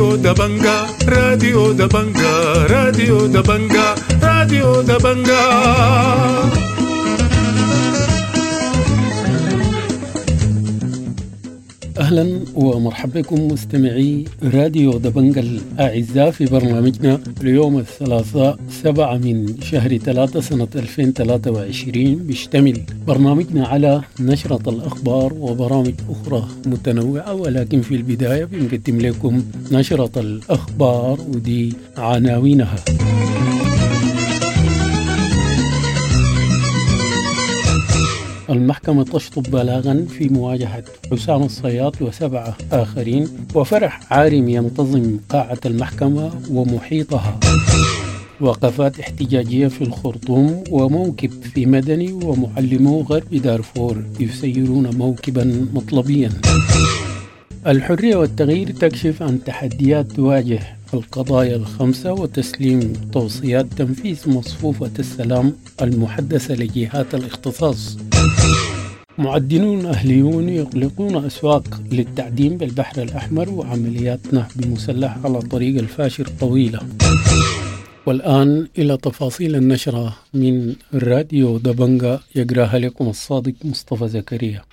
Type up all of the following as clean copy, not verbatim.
راديو دبنجا راديو دبنجا راديو دبنجا راديو دبنجا. أهلا ومرحبا بكم مستمعي راديو دبنجا الأعزاء في برنامجنا اليوم الثلاثاء 7 من شهر 3 سنة 2023. بيشتمل برنامجنا على نشرة الأخبار وبرامج أخرى متنوعة، ولكن في البداية بنقدم لكم نشرة الأخبار ودي عناوينها. المحكمة تشطب بلاغا في مواجهة حسام الصياد و7 آخرين، وفرح عارم ينتظم قاعة المحكمة ومحيطها. وقفات احتجاجية في الخرطوم وموكب في مدني، ومعلمو غرب دارفور يسيرون موكبا مطلبيا. الحرية والتغيير تكشف عن تحديات تواجه القضايا ال5 وتسليم توصيات تنفيذ مصفوفة السلام المحدثة لجهات الاختصاص. معدنون أهليون يغلقون أسواق للتعدين بالبحر الأحمر، وعمليات نهب مسلح على طريق الفاشر طويلة. والآن إلى تفاصيل النشرة من راديو دبنجا، يقراها لكم الصادق مصطفى زكريا.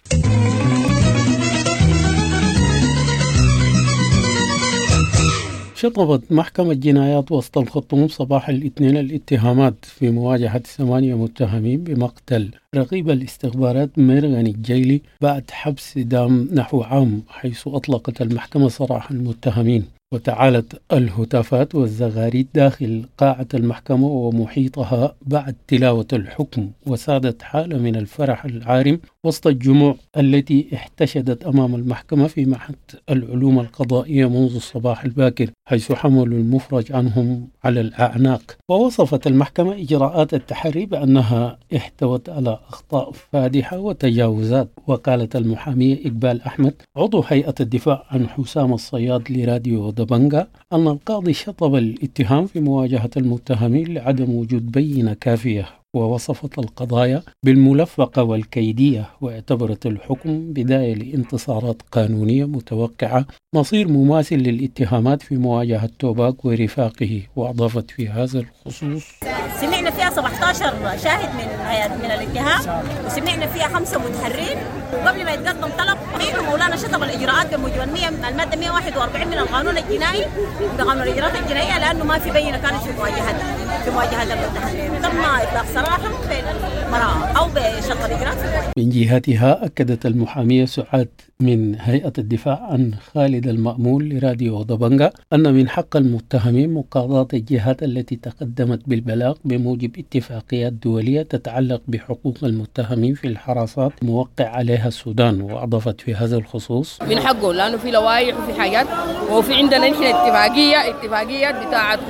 شطبت محكمة جنايات وسط الخرطوم صباح الاثنين الاتهامات في مواجهة 8 متهمين بمقتل رقيب الاستخبارات ميرغان الجيلي بعد حبس دام نحو عام، حيث أطلقت المحكمة سراح المتهمين. وتعالت الهتافات والزغاريد داخل قاعة المحكمة ومحيطها بعد تلاوة الحكم، وسادت حالة من الفرح العارم وسط الجموع التي احتشدت أمام المحكمة في معهد العلوم القضائية منذ الصباح الباكر، حيث حملوا المفرج عنهم على الأعناق. ووصفت المحكمة إجراءات التحري بأنها احتوت على أخطاء فادحة وتجاوزات. وقالت المحامية إقبال أحمد عضو هيئة الدفاع عن حسام الصياد لراديو دبنجا أن القاضي شطب الاتهام في مواجهة المتهمين لعدم وجود بينة كافية، ووصفت القضايا بالملفقة والكيدية، واعتبرت الحكم بداية لانتصارات قانونية متوقعة مصير مماثل للاتهامات في مواجهة توباك ورفاقه. وأضافت في هذا الخصوص: سمعنا فيها 17 شاهد من الاتهام، وسمعنا فيها 5 متحرين، وقبل ما يتقدم طلب مولانا شطب الإجراءات بموجب المادة 141 من القانون الجنائي بقانون الإجراءات الجنائية، لأنه ما في بينة كانت في مواجهة المتحرين. تم إطلاق سراحهم بين المراء أو بشطب الإجراءات. من جهتها أكدت المحامية سعاد من هيئة الدفاع عن خالد المأمول لراديو دبنجا أن من حق المتهمين مقاضاة الجهات التي تقدمت بالبلاغ بموجب اتفاقيات دولية تتعلق بحقوق المتهمين في الحراسات موقع عليها السودان. وأضافت في هذا الخصوص: من حقه، لأنه في لوائح وفي حاجات، وفي عندنا نحن اتفاقيات بتاعت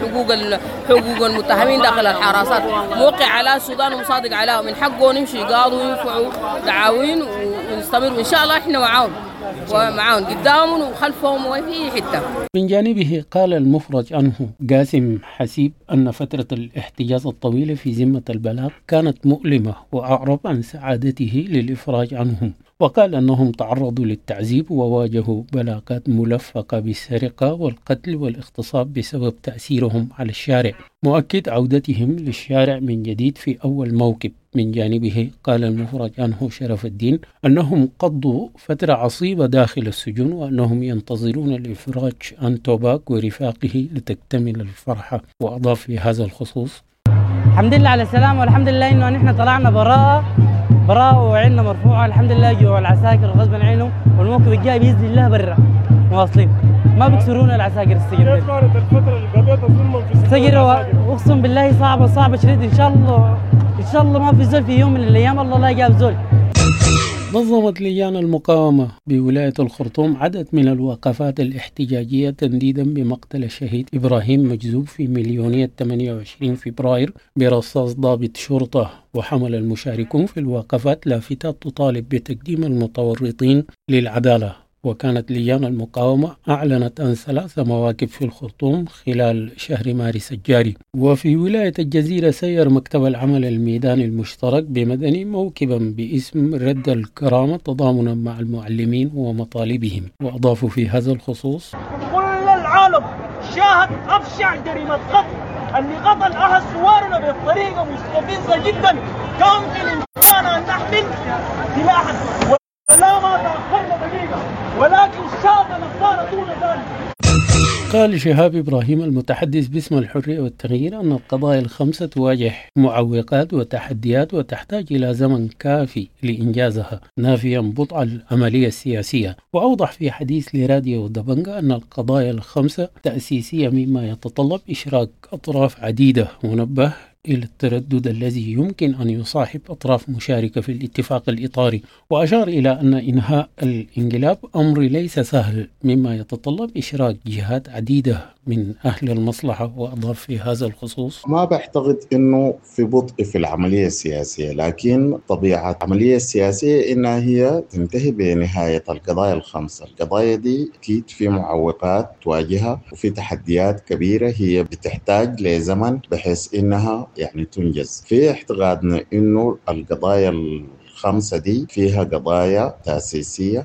حقوق المتهمين داخل الحراسات موقع على السودان ومصادق عليها. من حقه نمشي قاضوا وينفعوا دعاوين ونستمر، وإن شاء الله احنا معاهم قدامهم وخلفهم وفي حتة. من جانبه قال المفرج عنه قاسم حسيب أن فترة الاحتجاز الطويلة في ذمة البلاغ كانت مؤلمة، وأعرب عن سعادته للإفراج عنهم. وقال أنهم تعرضوا للتعذيب وواجهوا بلاغات ملفقة بالسرقة والقتل والاغتصاب بسبب تأثيرهم على الشارع، مؤكد عودتهم للشارع من جديد في أول موكب. من جانبه قال المفرج عنه شرف الدين أنهم قضوا فترة عصيبة داخل السجن، وأنهم ينتظرون الإفراج عن توباك ورفاقه لتكتمل الفرحة. وأضاف في هذا الخصوص: الحمد لله على السلامة، والحمد لله إنه نحن طلعنا براءة وعيننا مرفوعة، الحمد لله. جوا العساكر غصبا عنهم، والموكب الجاي بإذن الله برا مواصلين، ما بيكسرونا العساكر. السجن كيف كانت الفترة اللي قضيتها ظلما في السجن؟ أقسم بالله صعبة شديد. إن شاء الله ما في زول في يوم من الأيام الله لا جاب زول. نظمت لجان المقاومة بولاية الخرطوم عدد من الوقفات الاحتجاجية تنديدا بمقتل الشهيد إبراهيم مجذوب في مليونية 28 فبراير برصاص ضابط شرطة. وحمل المشاركون في الوقفات لافتات تطالب بتقديم المتورطين للعدالة. وكانت لجان المقاومة أعلنت عن 3 مواقف في الخرطوم خلال شهر مارس الجاري. وفي ولاية الجزيرة سير مكتب العمل الميداني المشترك بمدني موكبا باسم رد الكرامة تضامنا مع المعلمين ومطالبهم. وأضافوا في هذا الخصوص: كل العالم شاهد أبشع جريمة قتل اللي قتل أحد ثوارنا بطريقة مستفزة جدا. كان في الإمكان أن نحمل سلاحا ولا ما تأخرنا دقيقة، ولكن شاهد الأخبار دون ذلك. قال شهاب إبراهيم المتحدث باسم الحرية والتغيير أن القضايا الخمسة تواجه معوقات وتحديات وتحتاج إلى زمن كافي لإنجازها، نافيا بطء العملية السياسية. وأوضح في حديث لراديو دبنجا أن القضايا الخمسة تأسيسية مما يتطلب إشراك أطراف عديدة، ونبه إلى التردد الذي يمكن أن يصاحب أطراف مشاركة في الاتفاق الإطاري، وأشار إلى أن إنهاء الانقلاب أمر ليس سهل مما يتطلب إشراك جهات عديدة من أهل المصلحة. وأضاف في هذا الخصوص: ما بعتقد أنه في بطء في العملية السياسية، لكن طبيعة العملية السياسية إنها هي تنتهي بنهاية القضايا الخمسة. القضايا دي أكيد في معوقات تواجهها وفي تحديات كبيرة هي بتحتاج لزمن بحيث إنها يعني تنجز. في اعتقادنا إنه القضايا الخمسة دي فيها قضايا تأسيسية.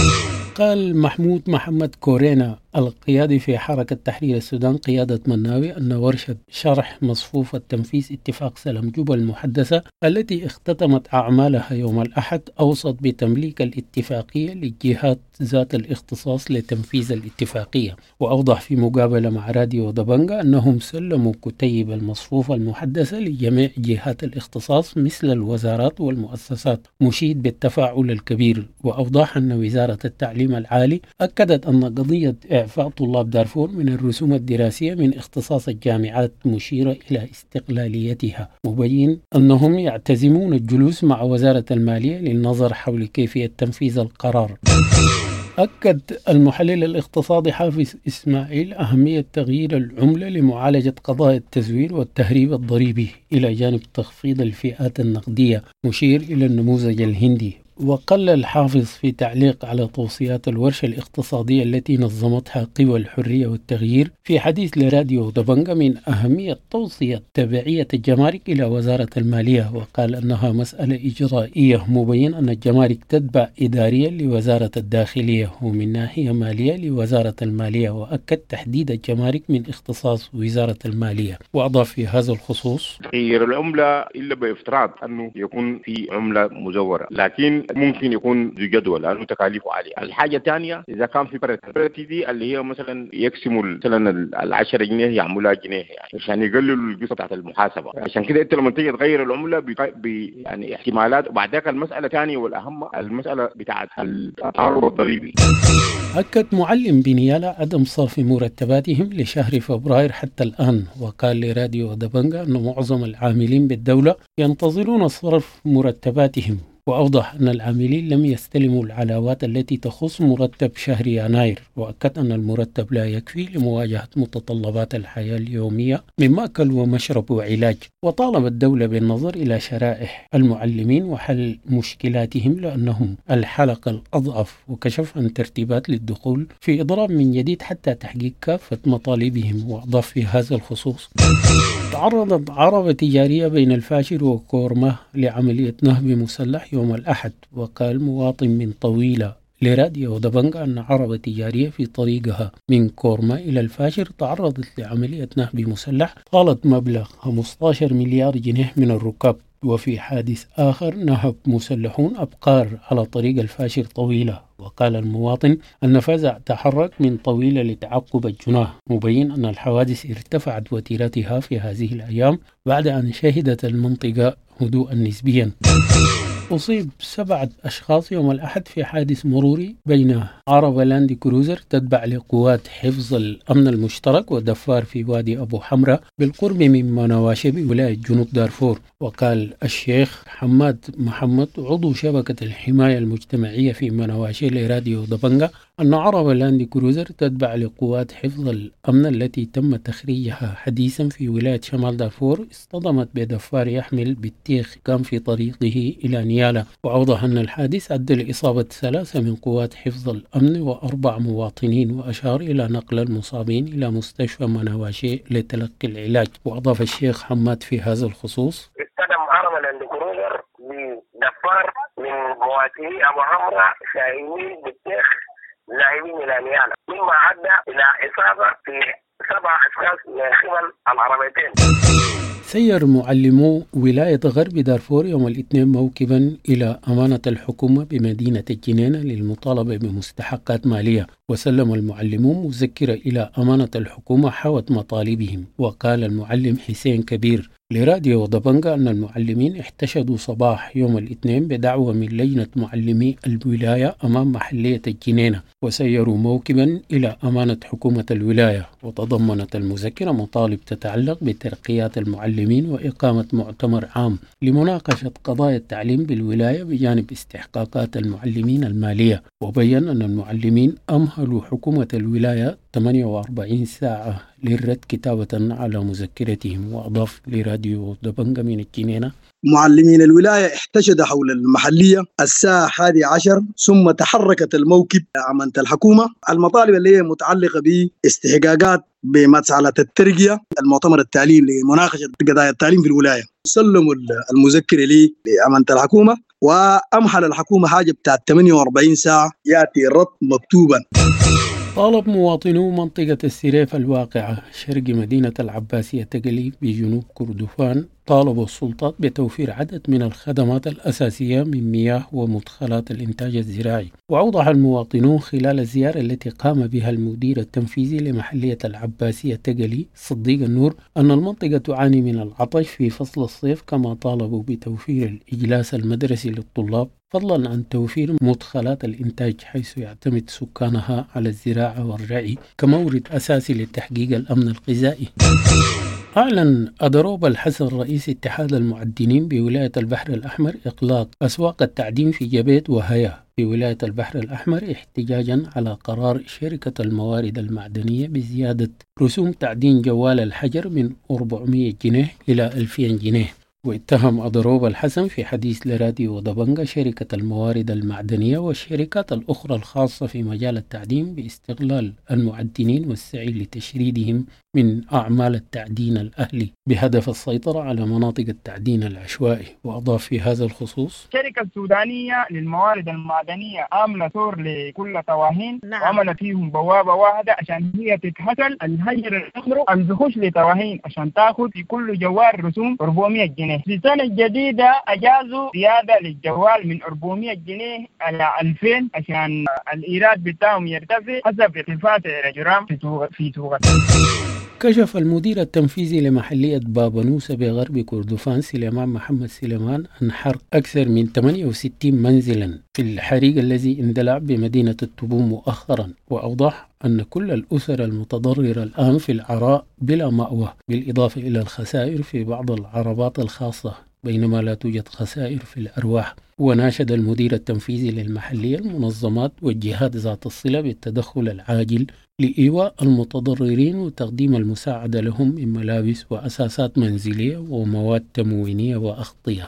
قال محمد كورينا القيادي في حركة تحرير السودان قيادة مناوي أن ورشة شرح مصفوفة تنفيذ اتفاق سلام جوبا المحدثة التي اختتمت أعمالها يوم الأحد أوصت بتمليك الاتفاقية للجهات ذات الاختصاص لتنفيذ الاتفاقية. وأوضح في مقابلة مع راديو دبنجا أنهم سلموا كتيب المصفوفة المحدثة لجميع جهات الاختصاص مثل الوزارات والمؤسسات، مشيد بالتفاعل الكبير. وأوضح أن وزارة التعليم العالي أكدت أن قضية إعفاء طلاب دارفور من الرسوم الدراسية من اختصاص الجامعات مشيرة إلى استقلاليتها، مبين أنهم يعتزمون الجلوس مع وزارة المالية للنظر حول كيفية تنفيذ القرار. أكد المحلل الاقتصادي حافظ إسماعيل أهمية تغيير العملة لمعالجة قضايا التزوير والتهريب الضريبي إلى جانب تخفيض الفئات النقدية، مشير إلى النموذج الهندي. وقال الحافظ في تعليق على توصيات الورشة الاقتصادية التي نظمتها قوى الحرية والتغيير في حديث لراديو دبنجا من أهمية توصية تبعية الجمارك إلى وزارة المالية، وقال أنها مسألة إجرائية، مبين أن الجمارك تتبع إداريا لوزارة الداخلية ومن ناحية مالية لوزارة المالية، وأكد تحديد الجمارك من اختصاص وزارة المالية. وأضاف في هذا الخصوص: تغيير العملة إلا بافتراض أنه يكون في عملة مزورة، لكن ممكن يكون ذو جدوى لأنه تكاليفه عالية. الحاجة الثانية إذا كان في بريتي دي اللي هي مثلا يقسموا مثلا 10 جنيه يعملوها جنيه يعني عشان يقللوا القصة بتاعت المحاسبة. عشان كده أنت لما تيجي تغير العملة يعني احتمالات. وبعد ذاك المسألة الثانية والأهم المسألة بتاعت التعرض الضريبي. أكد معلم بنيالة عدم صرف مرتباتهم لشهر فبراير حتى الآن، وقال لراديو دبنجا أن معظم العاملين بالدولة ينتظرون صرف مرتباتهم. وأوضح أن العاملين لم يستلموا العلاوات التي تخص مرتب شهر يناير، وأكد أن المرتب لا يكفي لمواجهة متطلبات الحياة اليومية من مأكل ومشرب وعلاج. وطالب الدولة بالنظر إلى شرائح المعلمين وحل مشكلاتهم لأنهم الحلقة الأضعف، وكشف عن ترتيبات للدخول في إضراب من جديد حتى تحقيق كافة مطالبهم. وأضاف في هذا الخصوص: تعرضت عربة تجارية بين الفاشر وكورما لعملية نهب مسلح يوم الأحد. وقال مواطن من طويلة لراديو دبنجا أن عربة تجارية في طريقها من كورما إلى الفاشر تعرضت لعملية نهب مسلح طالت مبلغ 15 مليار جنيه من الركاب. وفي حادث آخر نهب مسلحون أبقار على طريق الفاشر طويلة. وقال المواطن أن فزع تحرك من طويلة لتعقب الجناه، مبين أن الحوادث ارتفعت وتيرتها في هذه الأيام بعد أن شهدت المنطقة هدوءا نسبيا. أصيب 7 أشخاص يوم الأحد في حادث مروري بين عربة لاند كروزر تتبع لقوات حفظ الأمن المشترك ودفار في وادي أبو حمرة بالقرب من مناواشي بولاية جنوب دارفور. وقال الشيخ حماد محمد عضو شبكة الحماية المجتمعية في مناواشي لراديو دبنجا أن عربة لاند كروزر تتبع لقوات حفظ الأمن التي تم تخريجها حديثا في ولاية شمال دارفور اصطدمت بدفار يحمل بطيخ كان في طريقه إلى نيالا. وأوضح أن الحادث أدى لإصابة 3 من قوات حفظ الأمن و4 مواطنين، وأشار إلى نقل المصابين إلى مستشفى مناواشي لتلقي العلاج. وأضاف الشيخ حماد في هذا الخصوص: اصطدم عربة لاند كروزر بدفار من مواتي أبو حمرة شاهدين بالطيخ لاعبين إلى نيالا، مما أدى إلى إصابة في 7 أشخاص من قبل العربيتين. سير معلمو ولاية غرب دارفور يوم الاثنين موكبا إلى أمانة الحكومة بمدينة الجنينة للمطالبة بمستحقات مالية، وسلم المعلمون مذكرة إلى أمانة الحكومة حوت مطالبهم. وقال المعلم حسين كبير لراديو دبنجة أن المعلمين احتشدوا صباح يوم الاثنين بدعوة من لجنة معلمي الولاية أمام محلية الجنينة، وسيروا موكبا إلى أمانة حكومة الولاية. وتضمنت المذكرة مطالب تتعلق بترقيات المعلمين وإقامة مؤتمر عام لمناقشة قضايا التعليم بالولاية بجانب استحقاقات المعلمين المالية. وبين أن المعلمين أمهلوا حكومة الولاية 48 ساعة للرد كتابة على مذكرتهم. وأضاف لراديو دبنجة من الجنينة: معلمين الولاية احتشدوا حول المحلية الساعة 11 ثم تحركت الموكب أمانة الحكومة. المطالب اللي هي متعلقة باستحقاقات بمسألة الترقية المؤتمر التعليم لمناقشة قضايا التعليم في الولاية. سلموا المذكرة لأمانة الحكومة، وأمحل الحكومة حاجة بتاعت 48 ساعة يأتي الرد مكتوبا. طالب مواطنو منطقة السريف الواقعة شرق مدينة العباسية تقلي بجنوب كردفان طالبوا السلطات بتوفير عدد من الخدمات الأساسية من مياه ومدخلات الإنتاج الزراعي. وأوضح المواطنون خلال الزيارة التي قام بها المدير التنفيذي لمحلية العباسية تقلي صديق النور أن المنطقة تعاني من العطش في فصل الصيف، كما طالبوا بتوفير الإجلاس المدرسي للطلاب فضلا عن توفير مدخلات الإنتاج، حيث يعتمد سكانها على الزراعة والرعي كمورد أساسي لتحقيق الأمن الغذائي. أعلن أدروب الحسن رئيس اتحاد المعدنين بولاية البحر الأحمر إغلاق أسواق التعدين في جبيت وهيا في ولاية البحر الأحمر احتجاجا على قرار شركة الموارد المعدنية بزيادة رسوم تعدين جوال الحجر من 400 جنيه إلى 2000 جنيه. واتهم أدروب الحسن في حديث لراديو دبنجة شركة الموارد المعدنية والشركات الأخرى الخاصة في مجال التعدين باستغلال المعدنين والسعي لتشريدهم من أعمال التعدين الأهلي بهدف السيطرة على مناطق التعدين العشوائي. وأضاف في هذا الخصوص: الشركة السودانية للموارد المعدنية عاملة سور لكل طواهين، وعملت فيهم بوابة واحدة عشان هي تتحصل الهجر الأمر الزخوش لطواهين عشان تاخذ في كل جوال رسوم 400 جنيه. في السنة الجديدة أجازوا زيادة للجوال من 400 جنيه على 2000 عشان الإيراد بتاعهم يرتفع حسب ارتفاع الجرام في سوق. كشف المدير التنفيذي لمحلية بابانوسة بغرب كردفان سليمان محمد سليمان عن حرق أكثر من 68 منزلا في الحريق الذي اندلع بمدينة التبوم مؤخرا. وأوضح أن كل الأسر المتضررة الآن في العراء بلا مأوى، بالإضافة إلى الخسائر في بعض العربات الخاصة بينما لا توجد خسائر في الأرواح. وناشد المدير التنفيذي للمحلية المنظمات والجهات ذات الصلة بالتدخل العاجل لإيواء المتضررين وتقديم المساعدة لهم من ملابس وأساسات منزلية ومواد تموينية وأغطية.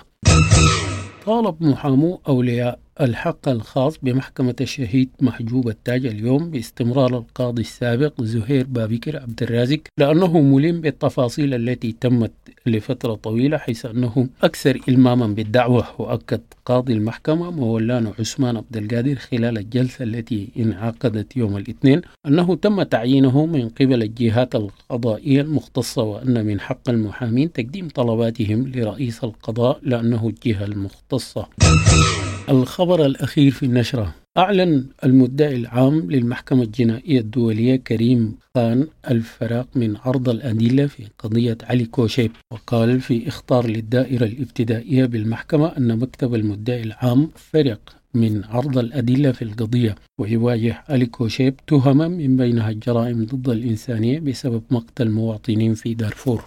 طالب محامو أولياء الحق الخاص بمحكمة الشهيد محجوب التاج اليوم باستمرار القاضي السابق زهير بابكر عبد الرازق لأنه ملم بالتفاصيل التي تمت لفترة طويلة، حيث أنه أكثر إلماما بالدعوة. وأكد قاضي المحكمة مولانا عثمان عبد القادر خلال الجلسة التي انعقدت يوم الاثنين أنه تم تعيينه من قبل الجهات القضائية المختصة، وأن من حق المحامين تقديم طلباتهم لرئيس القضاء لأنه الجهة المختصة. الخبر الأخير في النشرة: أعلن المدعي العام للمحكمة الجنائية الدولية كريم خان الفراق من عرض الأدلة في قضية علي كوشيب. وقال في إخطار للدائرة الابتدائية بالمحكمة أن مكتب المدعي العام فرق من عرض الأدلة في القضية، ويواجه علي كوشيب تهما من بينها الجرائم ضد الإنسانية بسبب مقتل مواطنين في دارفور.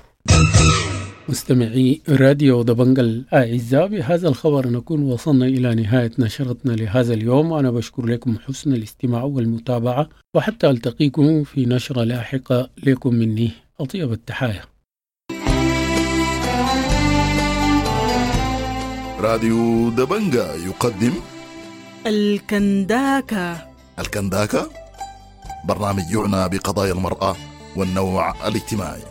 مستمعي راديو دبنجة الأعزاء، بهذا الخبر نكون وصلنا إلى نهاية نشرتنا لهذا اليوم، وأنا بشكر لكم حسن الاستماع والمتابعة، وحتى ألتقيكم في نشرة لاحقة. لكم مني أطيب التحايا. راديو دبنجة يقدم الكنداكا. الكنداكا برنامج يعنى بقضايا المرأة والنوع الاجتماعي.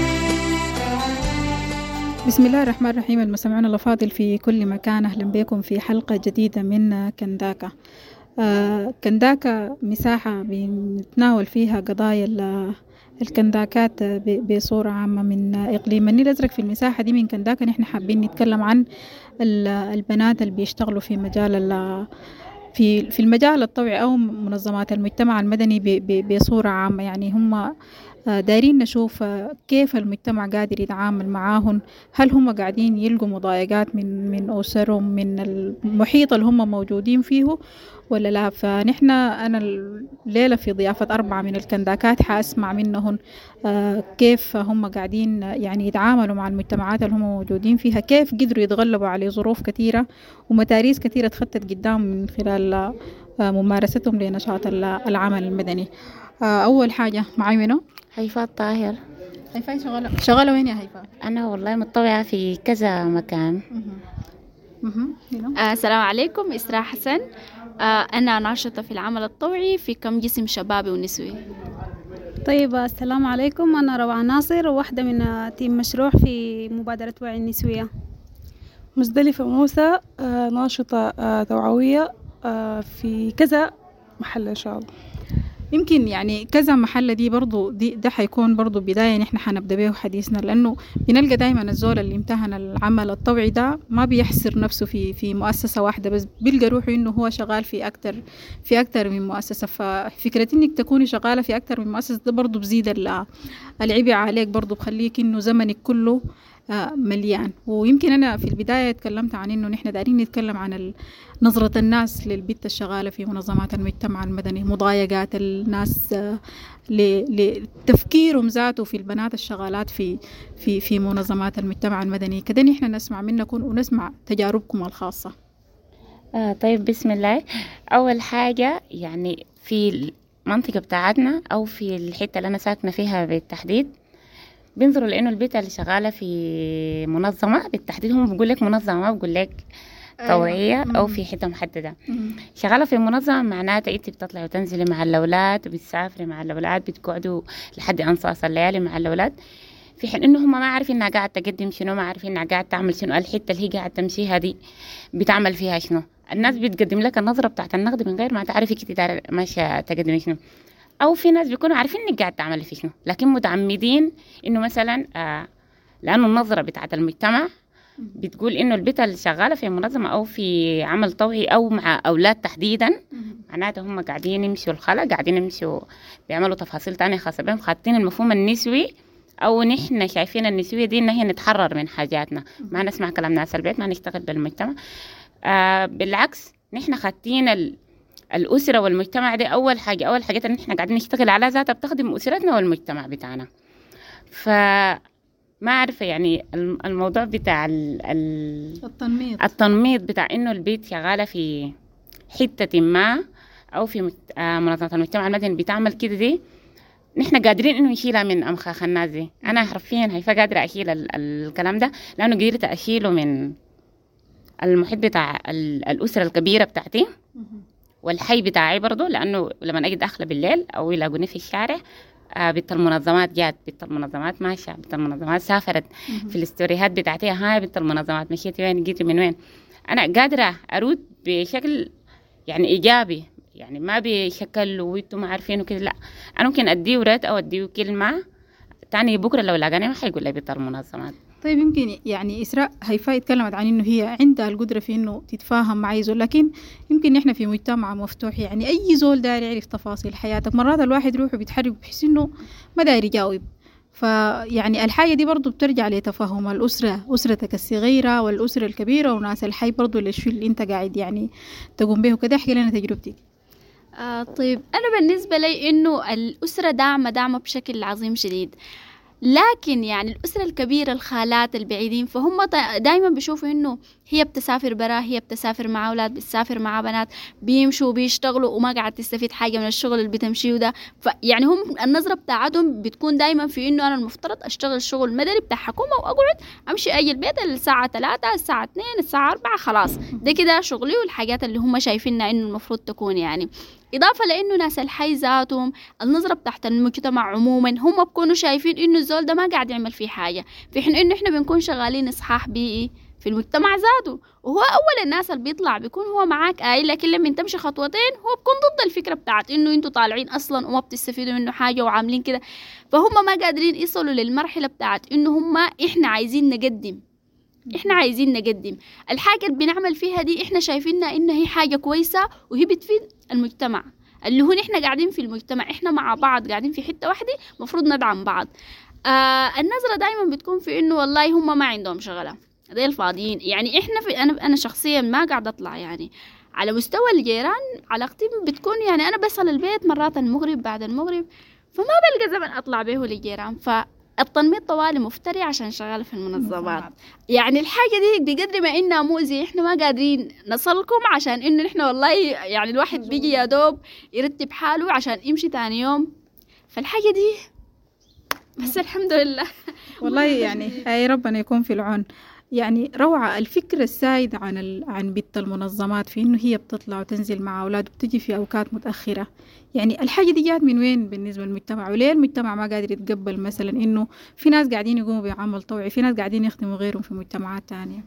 بسم الله الرحمن الرحيم. المستمعون الأفاضل في كل مكان، أهلا بكم في حلقة جديدة من كنداكا. كنداكا مساحة بنتناول فيها قضايا الكنداكات بصورة عامة من إقليم النيل الأزرق. في المساحة دي من كنداكا نحن حابين نتكلم عن البنات اللي بيشتغلوا في مجال في المجال الطوعي أو منظمات المجتمع المدني بصورة عامة. يعني هم دايرين نشوف كيف المجتمع قادر يتعامل معاهم، هل هم قاعدين يلقوا مضايقات من أسرهم من المحيط اللي هم موجودين فيه ولا لا. فنحن أنا الليلة في ضيافة 4 من الكنداكات حاسمع منهم كيف هم قاعدين يعني يتعاملوا مع المجتمعات اللي هم موجودين فيها، كيف قدروا يتغلبوا على ظروف كثيرة ومتاريس كثيرة تخطت قدام من خلال ممارستهم لنشاط العمل المدني. أول حاجة معي منه هيفاء الطاهر. هيفاء شغالة وين يا هيفاء؟ أنا والله متطوعة في كذا مكان. السلام عليكم، إسراء حسن. أنا ناشطة في العمل الطوعي في كم جسم شبابي ونسوي. طيب السلام عليكم، أنا روعة ناصر، واحدة من تيم مشروع في مبادرة وعي النسوية. مزدلفة موسى، ناشطة توعوية في كذا محل إن شاء الله. يمكن يعني كذا محل دي برضو ده حيكون برضو بداية نحن حنبدأ به حديثنا، لأنه بنلقى دايما الزول اللي امتهن العمل الطوعي ده ما بيحصر نفسه في مؤسسة واحدة بس، بيلقى روحه إنه هو شغال في أكتر من مؤسسة. ففكرة إنك تكوني شغالة في أكتر من مؤسسة ده برضو بزيد العبء عليك، برضو بخليك إنه زمنك كله مليان. ويمكن أنا في البداية تكلمت عن إنه نحن دارين نتكلم عن نظرة الناس للبنت الشغالة في منظمات المجتمع المدني، مضايقات الناس لتفكيرهم ذاته في البنات الشغالات في منظمات المجتمع المدني. كده نحن نسمع منكم ونسمع تجاربكم الخاصة. طيب بسم الله. أول حاجة يعني في المنطقة بتاعتنا أو في الحتة اللي أنا ساكنة فيها بالتحديد بينظروا لأنه البنت اللي شغالة في منظمة بالتحديد، هم بيقول لك منظمة ما بيقول لك طوعية أو في حتة محددة. شغالة في منظمة معناتها أنت بتطلعي وتنزلي مع الأولاد، بتسافري مع الأولاد، بتقعدوا لحد أنصاص الليالي مع الأولاد، في حين إنه هم ما عارفين إنها قاعدة تقدم شنو، ما عارفين إنها قاعدة تعمل شنو، الحتة اللي هي قاعدة تمشيها دي بتعمل فيها شنو. الناس بتقدم لك النظرة بتاعت النقد من غير ما تعرفي كده ماشية تقدمي شنو. أو في ناس بيكونوا عارفين إنك قاعدة تعملي في شنو، لكن متعمدين إنه مثلا لأنه النظرة بتاعت المجتمع بتقول إنه البنت اللي شغالة في منظمة أو في عمل طوعي أو مع أولاد تحديدا معناته هم قاعدين يمشوا الخلا، قاعدين يمشوا بيعملوا تفاصيل تانية خاصة بهم، خاطين المفهوم النسوي أو نحن شايفين النسوية دي إن هي نتحرر من حاجاتنا، ما نسمع كلام ناس البيت، ما نشتغل بالمجتمع. بالعكس نحن خاطين الأسرة والمجتمع دي أول حاجة إن إحنا قاعدين نشتغل على ذاتها بتخدم أسرتنا والمجتمع بتاعنا. ما عارفة يعني الموضوع بتاع التنميط بتاع إنه البيت شغالة في حتة ما أو في منظمة المجتمع المدني بتعمل كده دي، نحن قادرين إنه نشيلها من أمخاخ الناس دي. أنا حرفيا هيفا قادرة أشيل الكلام ده، لأنه قدرت أشيله من المحيط بتاع الأسرة الكبيرة بتاعتي والحي بتاعي برضو، لأنه لما أجي داخلة بالليل أو يلاقوني في الشارع بنت المنظمات جات، بنت المنظمات ماشية، بنت المنظمات سافرت في الاستوريهات بتاعتي، هاي بنت المنظمات مشيتي وين، جيتي من وين. أنا قادرة أرد بشكل يعني إيجابي، يعني ما بشكل ويتو ما عارفين وكده، لا أنا ممكن أديه ورد أو أديه كلمة تاني بكرة لو لاقاني ما حيقول لي بنت المنظمات. طيب يمكن يعني إسراء هيفاء اتكلمت عن إنه هي عندها القدرة في إنه تتفاهم مع أي زول، لكن يمكن نحن في مجتمع مفتوح، يعني أي زول داير يعرف تفاصيل حياتك، مرات الواحد يروح وبيتحرك بحس إنه ما داير يجاوب. فيعني الحاجة دي برضو بترجع لتفاهم الأسرة، أسرتك الصغيرة والأسرة الكبيرة وناس الحي برضو للشيء اللي أنت قاعد يعني تقوم به وكده. احكي لنا تجربتك. طيب أنا بالنسبة لي إنه الأسرة داعمة بشكل عظيم شديد، لكن يعني الأسرة الكبيرة الخالات البعيدين فهم دايما بيشوفوا إنه هي بتسافر برا، هي بتسافر مع أولاد، بتسافر مع بنات، بيمشوا وبيشتغلوا وما قاعد تستفيد حاجة من الشغل اللي بتمشيه ده. فيعني هم النظرة بتاعتهم بتكون دايما في إنه أنا المفترض أشتغل شغل مدني بتاع حكومة وأقعد أمشي أي البيت الساعة 3 الساعة 2 الساعة 4 خلاص ده كده شغلي، والحاجات اللي هم شايفيننا إنه المفروض تكون يعني. إضافة لأنه ناس الحي ذاتهم النظرة بتاعت المجتمع عموما هم بيكونوا شايفين إنه الزول ده ما قاعد يعمل فيه حاجة، في حين إنه إحنا بنكون شغالين إصحاح بيئي في المجتمع ذاته، وهو أول الناس اللي بيطلع بيكون هو معاك لكن لما تمشي خطوتين هو بيكون ضد الفكرة بتاعت إنه أنتوا طالعين أصلا وما بتستفيدوا منه حاجة وعاملين كده. فهم ما قادرين يصلوا للمرحلة بتاعت إنه هم إحنا عايزين نقدم الحاجة اللي بنعمل فيها دي، إحنا شايفينها إنها هي حاجة كويسة وهي بتفيد المجتمع، اللي هو إحنا قاعدين في المجتمع، إحنا مع بعض قاعدين في حتة واحدة، مفروض ندعم بعض. النظرة دايما بتكون في إنه والله هم ما عندهم شغلة، ده الفاضيين. يعني إحنا أنا شخصيا ما قاعد أطلع، يعني على مستوى الجيران علاقتي بتكون يعني أنا بسأل البيت مرات المغرب بعد المغرب، فما بلقى زمن أطلع به للجيران. فالتنميط طوالي مفتري عشان شغال في المنظمات. يعني الحاجة دي بقدر ما إنها مؤذية، إحنا ما قادرين نصلكم عشان إنه إحنا والله يعني الواحد بيجي يا دوب يرتب حاله عشان يمشي تاني يوم. فالحاجة دي بس الحمد لله والله يعني هاي ربنا يكون في العون. يعني روعة الفكرة السائدة عن بنت المنظمات في إنه هي بتطلع وتنزل مع أولاد وبتجي في أوقات متأخرة. يعني الحاجة دي جات من وين بالنسبة للمجتمع؟ وليه المجتمع ما قادر يتقبل مثلا إنه في ناس قاعدين يقوموا بعمل طوعي، في ناس قاعدين يخدموا غيرهم في مجتمعات تانية؟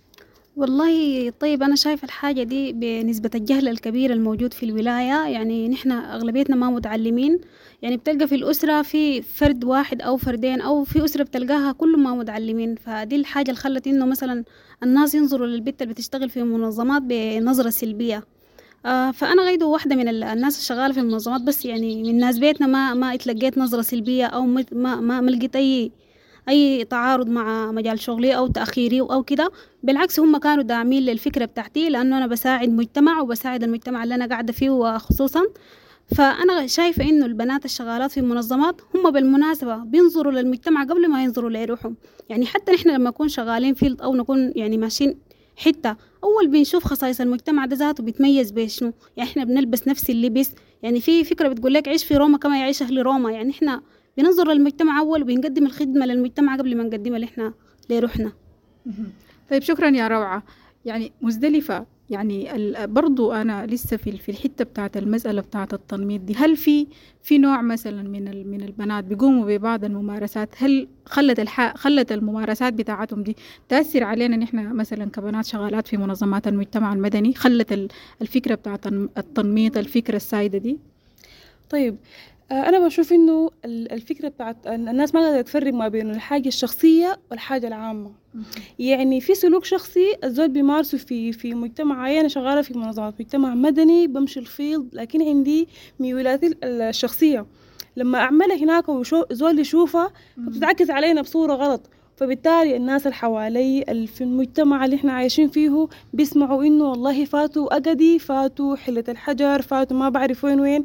والله طيب أنا شايف الحاجة دي بنسبة الجهل الكبير الموجود في الولاية. يعني نحن أغلبيتنا ما متعلمين، يعني بتلقى في الأسرة في فرد واحد أو فردين، أو في أسرة بتلقاها كلهم ما متعلمين. فدي الحاجة اللي خلت إنه مثلا الناس ينظروا للبنت اللي بتشتغل في منظمات بنظرة سلبية. فأنا غيدو واحدة من الناس الشغالة في المنظمات، بس يعني من ناس بيتنا ما اتلقيت نظرة سلبية أو ما لقيت أي تعارض مع مجال شغلي أو تأخيري أو كده. بالعكس هم كانوا داعمين للفكرة بتاعتي، لأنه أنا بساعد مجتمع وبساعد المجتمع اللي أنا قاعدة فيه خصوصا. فأنا شايفة إنه البنات الشغالات في المنظمات هم بالمناسبة بينظروا للمجتمع قبل ما ينظروا لروحهم. يعني حتى نحن لما نكون شغالين فيلد أو نكون يعني ماشيين حتة، أول بنشوف خصائص المجتمع ده ذاته بيتميز بشنو. يعني إحنا بنلبس نفس اللبس، يعني في فكرة بتقول لك عيش في روما كما يعيش أهل روما. يعني إحنا بننظر للمجتمع أول وبنقدم الخدمة للمجتمع قبل ما نقدمها لإحنا لروحنا. طيب شكرا يا روعة. يعني مزدلفة، يعني برضو أنا لسه في الحتة بتاعت المسألة بتاعت التنميط دي، هل في نوع مثلا من البنات بيقوموا ببعض الممارسات، هل خلت الممارسات بتاعتهم دي تأثر علينا نحن مثلا كبنات شغالات في منظمات المجتمع المدني؟ خلت الفكرة بتاعت التنميط الفكرة السائدة دي؟ طيب أنا بشوف إنه الفكرة بتاعت الناس ما قادرة تفرق ما بين الحاجة الشخصية والحاجة العامة. يعني في سلوك شخصي الزول بيمارسه في مجتمع. أنا شغالة في منظمات مجتمع مدني، بمشي الفيلد، لكن عندي ميولاتي الشخصية لما أعملها هناك وزول يشوفها بتتعكس علينا بصورة غلط. فبالتالي الناس اللي حوالي في المجتمع اللي احنا عايشين فيه بيسمعوا انه والله فاتوا أقدي، فاتوا حلة الحجر، فاتوا ما بعرف وين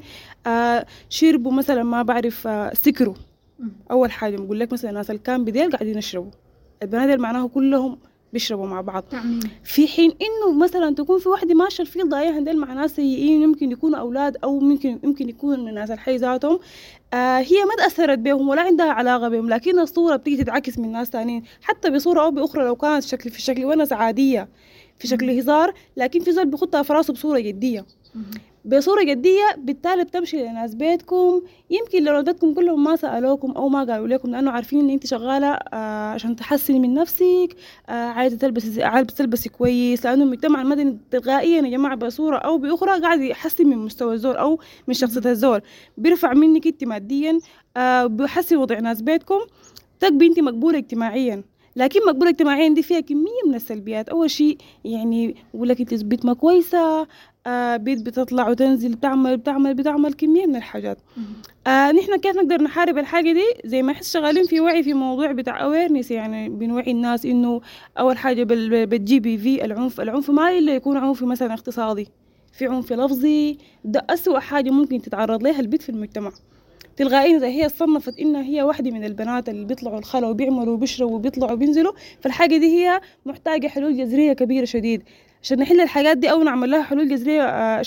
شربوا مثلا ما بعرف سكروا. اول حاجة بقول لك مثلا الناس اللي كان بديل قاعدين يشربوا، البنات اللي معناه كلهم بيشربوا مع بعض. في حين انه مثلا تكون في واحدة ماشية الفيل ضايعة هندل مع ناس سيئين، يمكن يكونوا اولاد او ممكن يكون من الناس الحي ذاتهم، هي ما تأثرت بهم ولا عندها علاقة بهم، لكن الصورة بتيجي تتعكس من ناس تانيين حتى بصورة أو بأخرى. لو كانت في شكل ونس عادية في شكل هزار، لكن في زول بيخطها في راسه بصورة جدية. بصورة جدية بالتالي بتمشي لناس بيتكم، يمكن لو بيتكم كلهم ما سألوكم أو ما قالوا لكم، لأنه عارفين إن أنت شغالة عشان تحسني من نفسك، عايزة تلبسي كويس، لأنه المجتمع المدني تلقائيا يا جماعة بصورة أو بأخرى قاعد يحسن من مستوى الزول أو من شخصية الزول، بيرفع منك أنت ماديا، بيحسن وضع ناس بيتكم، تبقي أنت مقبولة اجتماعيا. لكن مقبولة اجتماعيا دي فيها كمية من السلبيات. أول شيء يعني بقول لك أنت بيت ما كويسة، بيت بتطلع وتنزل بتعمل كمية من الحاجات. نحن كيف نقدر نحارب الحاجة دي؟ زي ما احنا شغالين في وعي في موضوع بتاع awareness، يعني بنوعي الناس إنه أول حاجة بالGBV العنف ما إلا يكون عنف مثلا اقتصادي، في عنف لفظي. ده أسوأ حاجة ممكن تتعرض لها البنت في المجتمع. تلقائيا إذا هي صنفت إنها هي واحدة من البنات اللي بيطلعوا الخلا وبيعملوا وبيشربوا وبيطلعوا وبينزلوا، فالحاجة دي هي محتاجة حلول جذرية كبيرة شديد عشان نحل الحاجات دي، أو نعمل لها حلول جذرية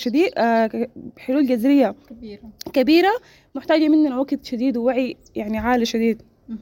حلول جذرية كبيرة محتاجة مننا وقت شديد ووعي يعني عالي شديد.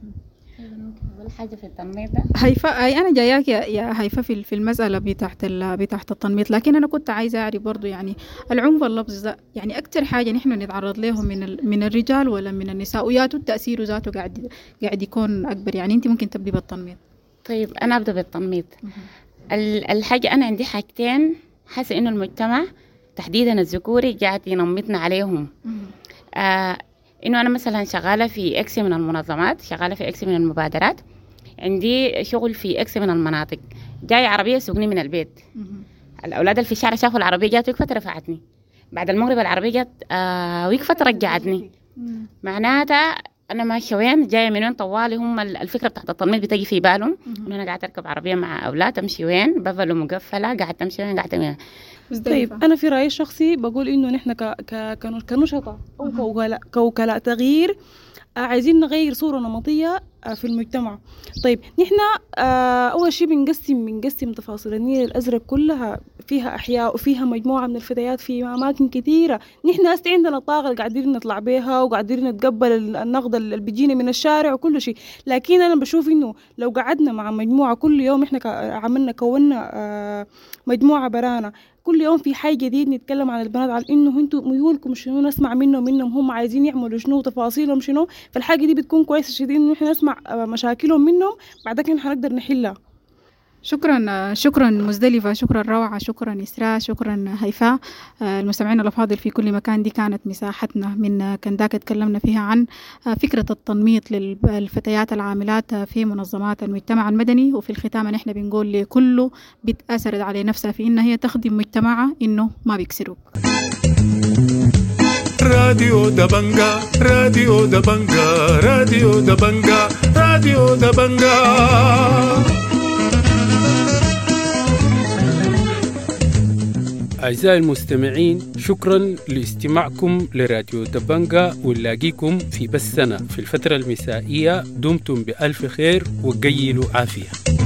أول حاجة في التنميط هاي أنا جاياك يا هيفا في المسألة بتاعت التنميط، لكن أنا كنت عايزة أعرف برضو يعني العنف اللفظ ده يعني أكتر حاجة نحن نتعرض له من الرجال ولا من النساء، وياتو التأثير ذاته قاعد يكون أكبر. يعني أنت ممكن تبدي بالتنميط. طيب أنا أبدأ بالتنميط. الحاجة أنا عندي حاجتين حاسة إنه المجتمع تحديدا الذكوري قاعد ينمطنا عليهم. إنه أنا مثلا شغالة في إكس من المنظمات، شغالة في إكس من المبادرات، عندي شغل في إكس من المناطق، جاي عربية سوقني من البيت. الأولاد اللي في الشارع شافوا العربية جات وقفت رفعتني، بعد المغرب العربية جات وقفت رجعتني. معناتها أنا ماشية وين جاية من وين طوالي. هم الفكرة بتاعت التنميط بتجي في بالهم إنه أنا قاعدة أركب عربية مع أولاد، أمشي وين بفلو مقفلة، قاعدة تمشي وين، قاعدة وين. طيب أنا في رأيي الشخصي بقول إنه نحن كنشطة أو كوكلاء تغيير عايزين نغير صورة نمطية في المجتمع. طيب نحن أول شيء بنقسم تفاصيل النيل الأزرق كلها فيها أحياء وفيها مجموعة من الفتيات في أماكن كثيرة. نحن هسه عندنا الطاقة اللي قاعدين نطلع بها وقاعدين نتقبل النقد اللي بيجينا من الشارع وكل شيء، لكن أنا بشوف إنه لو قعدنا مع مجموعة كل يوم إحنا كونا مجموعة برانا كل يوم في حاجة جديد نتكلم عن البنات، على إنه أنتوا ميولكم شنو، نسمع منهم هم عايزين يعملوا شنو، تفاصيلهم شنو. فالحاجة دي بتكون كويسة شديد إنه إحنا نسمع مشاكلهم منهم، بعد كده حنقدر نحلها. شكرا مزدلفة، شكرا روعة، شكرا إسراء، شكرا هيفاء. المستمعين الأفاضل في كل مكان، دي كانت مساحتنا من كنداك تكلمنا فيها عن فكرة التنميط للفتيات العاملات في منظمات المجتمع المدني. وفي الختام نحن بنقول لكل بتأثرت على نفسها في إنها هي تخدم مجتمعها إنه ما بيكسروك. راديو دبنجا، راديو دبنجا، راديو دبنجا، راديو دبنجا. أعزائي المستمعين، شكرا لاستماعكم لراديو دبنجا، ونلاقيكم في بثنا في الفترة المسائية. دمتم بألف خير وقيلوا عافية.